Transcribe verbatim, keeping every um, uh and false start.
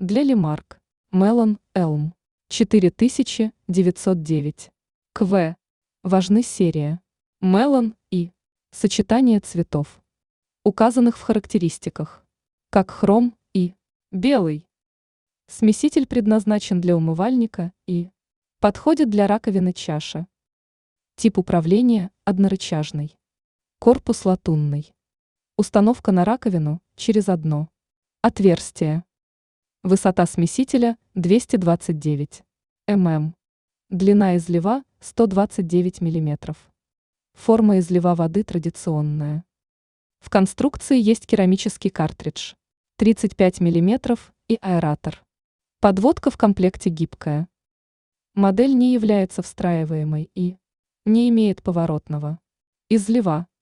Для Лемарк. Мелон Элм. четыре тысячи девятьсот девять. КВ. Важны серия. Мелон и сочетание цветов, указанных в характеристиках, как хром и белый. Смеситель предназначен для умывальника и подходит для раковины чаши. Тип управления – однорычажный. Корпус латунный. Установка на раковину через одно отверстие. Высота смесителя двести двадцать девять миллиметров. Длина излива сто двадцать девять миллиметров. Форма излива воды традиционная. В конструкции есть керамический картридж тридцать пять миллиметров и аэратор. Подводка в комплекте гибкая. Модель не является встраиваемой и не имеет поворотного излива.